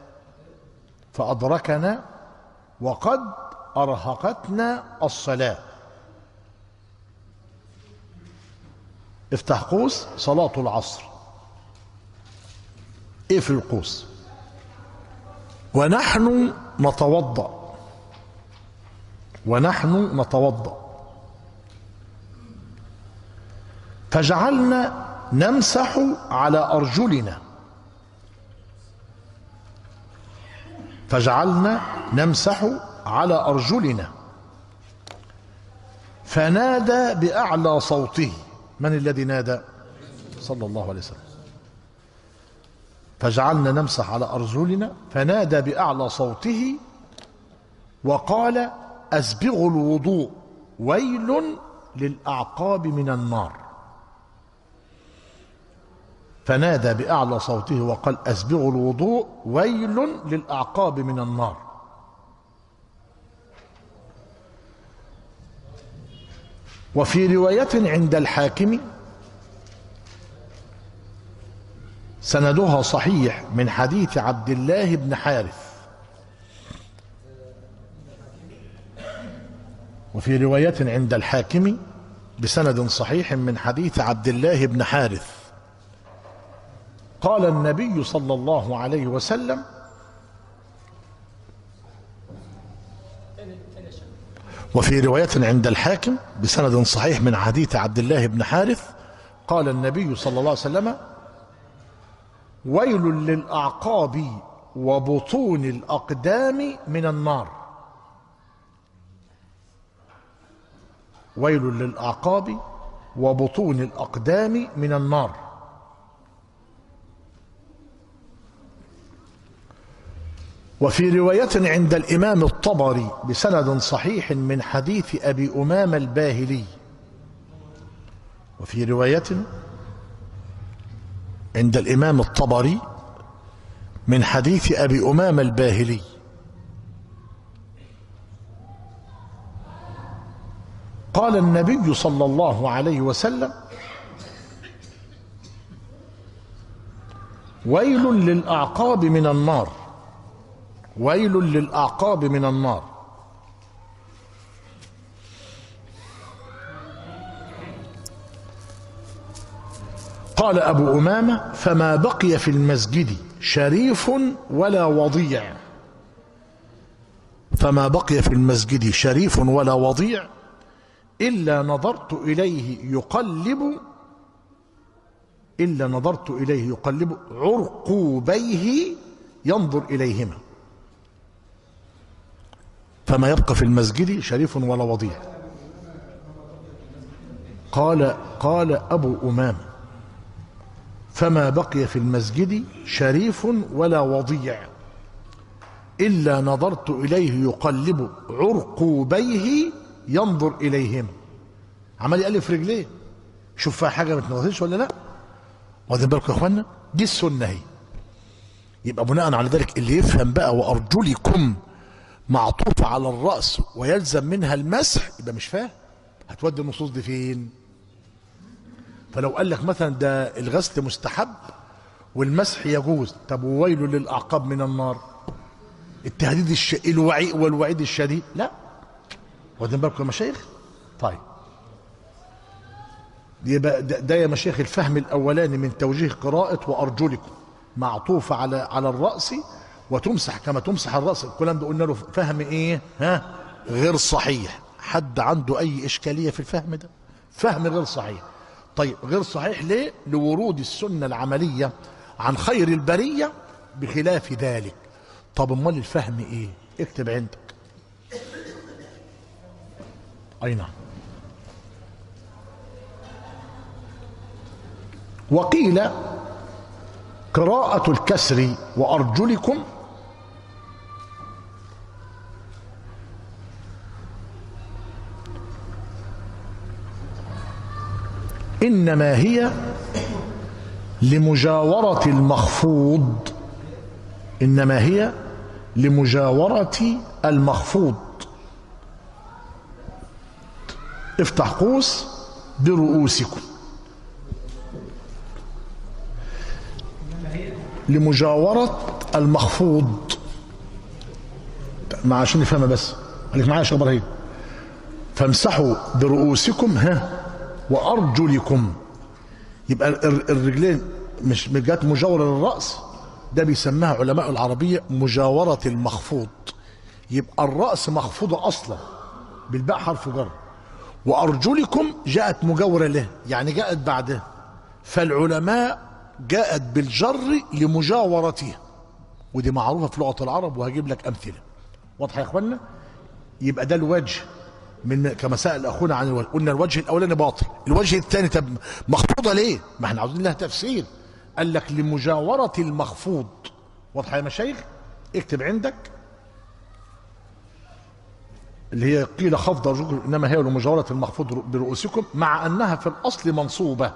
S1: فأدركنا وقد أرهقتنا الصلاة. افتح قوس: صلاة العصر. اقفل القوس: ونحن نتوضأ. ونحن نتوضأ فجعلنا نمسح على أرجلنا. فجعلنا نمسح على أرجلنا فنادى بأعلى صوته. من الذي نادى؟ صلى الله عليه وسلم. فجعلنا نمسح على أرجلنا فنادى بأعلى صوته وقال: أسبغوا الوضوء ويل للأعقاب من النار. فنادى بأعلى صوته وقال: أسبغوا الوضوء ويل للأعقاب من النار. وفي رواية عند الحاكم سندها صحيح من حديث عبد الله بن حارث. وفي رواية عند الحاكم بسند صحيح من حديث عبد الله بن حارث قال النبي صلى الله عليه وسلم: وفي رواية عند الحاكم بسند صحيح من حديث عبد الله بن حارث قال النبي صلى الله عليه وسلم: ويل للأعقاب وبطون الأقدام من النار. ويل للأعقاب وبطون الأقدام من النار. وفي رواية عند الإمام الطبري بسند صحيح من حديث أبي أمامة الباهلي. وفي رواية عند الإمام الطبري من حديث أبي أمامة الباهلي قال النبي صلى الله عليه وسلم: ويل للأعقاب من النار، ويل للأعقاب من النار. قال أبو أمامة: فما بقي في المسجد شريف ولا وضيع، فما بقي في المسجد شريف ولا وضيع إلا نظرت إليه يقلب عرقوبيه ينظر إليهما. فما يبقى في المسجد شريف ولا وضيع. قال أبو أمامة: فما بقي في المسجد شريف ولا وضيع إلا نظرت إليه يقلب عرقوبيه ينظر إليهما. عمال يألف رجليه، شوف فيها حاجة ما تنغسلش ولا لا. واخدين بالكم يا اخوانا؟ دي السنة هي. يبقى بناء على ذلك اللي يفهم بقى وأرجلكم معطوف على الرأس ويلزم منها المسح يبقى مش فاهم. هتودي النصوص دي فين؟ فلو قال لك مثلا ده الغسل مستحب والمسح يجوز، طب وويل للأعقاب من النار، التهديد والوعيد الشديد لا. واخدين بالكم يا مشايخ؟ طيب يبقى ده يا مشايخ الفهم الأولاني من توجيه قراءة وأرجلكم معطوفة على الرأس وتمسح كما تمسح الرأس. الكلام ده قلنا له فهم ايه؟ غير صحيح. حد عنده أي إشكالية في الفهم ده؟ فهم غير صحيح. طيب غير صحيح ليه؟ لورود السنة العملية عن خير البرية بخلاف ذلك. طب امال الفهم ايه؟ اكتب عندك. اي نعم. وقيل قراءة الكسر وأرجلكم إنما هي لمجاورة المخفوض، إنما هي لمجاورة المخفوض. افتح قوس برؤوسكم، لمجاورة المخفوض. ما عشان نفهمها بس، خليك معايا يا شيخ ابراهيم. فامسحوا برؤوسكم وأرجلكم. يبقى الرجلين مش جات مجاورة للرأس، ده بيسميها علماء العربية مجاورة المخفوض. يبقى الرأس مخفوضة أصلا بالباء حرف جر، وأرجلكم جاءت مجاورة له يعني جاءت بعده، فالعلماء جاءت بالجر لمجاورتها، ودي معروفة في لغة العرب وهجيب لك أمثلة. واضحة يا إخوانا؟ يبقى ده الوجه من كما سأل أخونا عن الوجه. قلنا الوجه الأولاني باطل، الوجه الثاني طب مخفوضة ليه؟ ما احنا عاوزين لها تفسير. قال لك لمجاورة المخفوض. واضحة يا مشايخ؟ اكتب عندك اللي هي قيل خفض رجلكم إنما هي لمجاورة المخفوض برؤوسكم، مع أنها في الأصل منصوبة،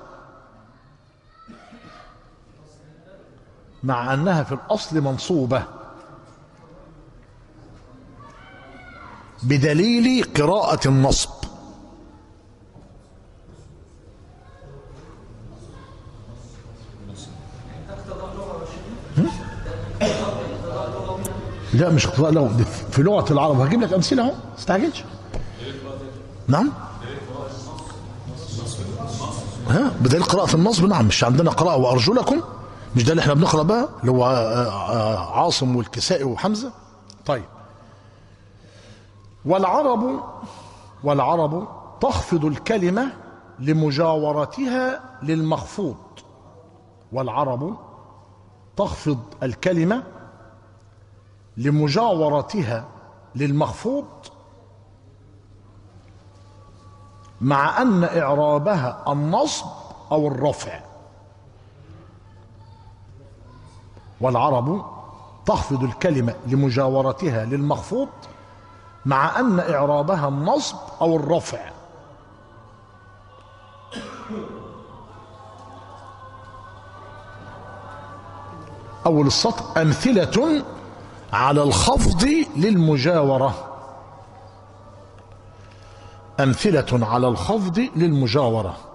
S1: مع أنها في الأصل منصوبة بدليل قراءة النصب. لا مش اقتضاء لغة، في لغة العرب. هجيب لك أمثلة اهو، ما تستعجلش. نعم بدليل قراءة النصب. نعم مش عندنا قراءة وأرجلكم؟ مش ده اللي احنا بنقرأ بقى اللي هو عاصم والكسائي وحمزة؟ طيب. والعرب تخفض الكلمة لمجاورتها للمخفوض. والعرب تخفض الكلمة لمجاورتها للمخفوض، مع أن إعرابها النصب أو الرفع. والعرب تخفض الكلمة لمجاورتها للمخفوض، مع أن إعرابها النصب أو الرفع. أول السطر أمثلة على الخفض للمجاورة. أمثلة على الخفض للمجاورة.